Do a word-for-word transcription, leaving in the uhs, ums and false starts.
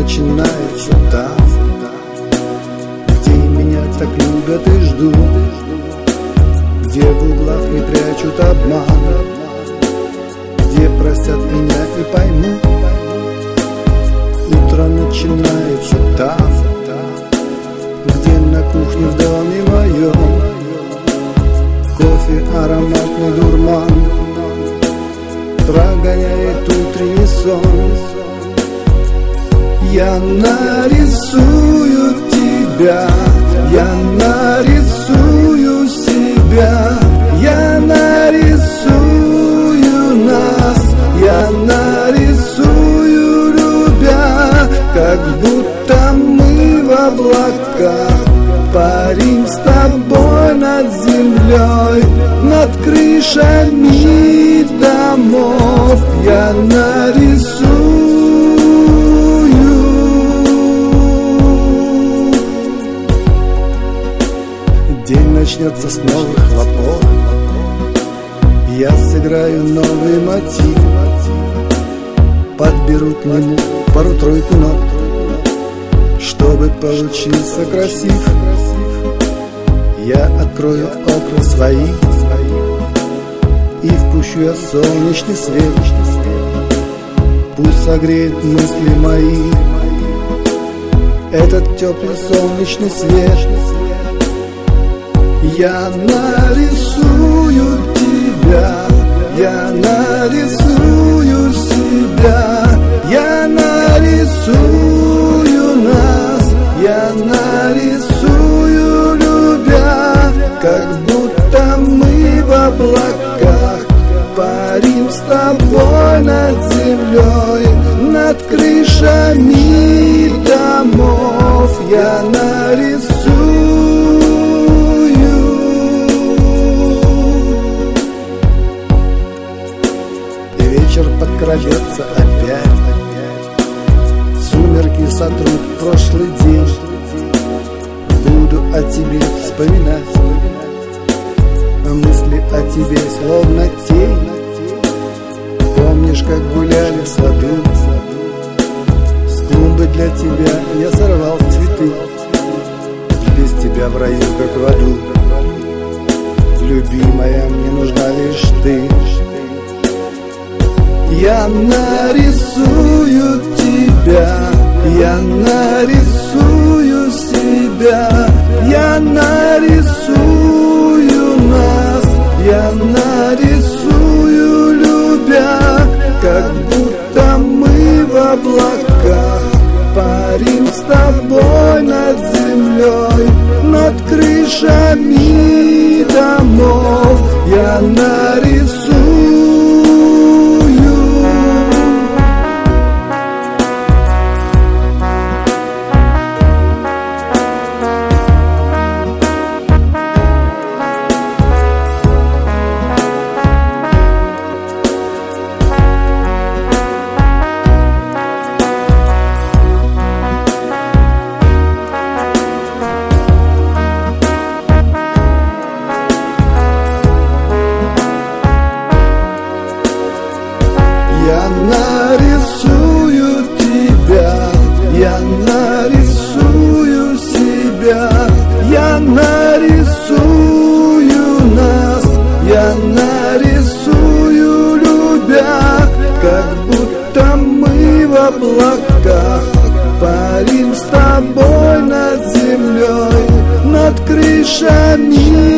начинается там, где меня так любят и ждут, где в углах не прячут обман, где простят меня и поймут. Утро начинается там, где на кухне в доме моем кофе ароматный дурман прогоняет утренний сон. Я нарисую тебя, я нарисую себя, я нарисую нас, я нарисую, любя, как будто мы в облаках парим с тобой над землей, над крышами домов. Я нарисую. День начнется с новых хлопот, я сыграю новый мотив, подберу к нему пару-тройку нот, чтобы получился красив. Я открою окна свои и впущу я солнечный свет, пусть согреет мысли мои этот теплый солнечный свет. Я нарисую тебя, я нарисую себя, я нарисую нас, я нарисую, любя, как будто мы в облаках парим с тобой над землей, над крышами домов. Я нарисую. Вечер подкрадется опять, сумерки сотрут прошлый день. Буду о тебе вспоминать, мысли о тебе словно тень. Помнишь, как гуляли в саду, с клумбы для тебя я сорвал цветы. Без тебя в раю, как в аду, любимая, мне нужна лишь ты. Я нарисую тебя, я нарисую себя, я нарисую нас, я нарисую, любя, как будто мы в облаках парим с тобой над землей, над крышами домов. Я нарисую. Я нарисую тебя, я нарисую себя, я нарисую нас, я нарисую, любя, как будто мы в облаках парим с тобой над землей, над крышами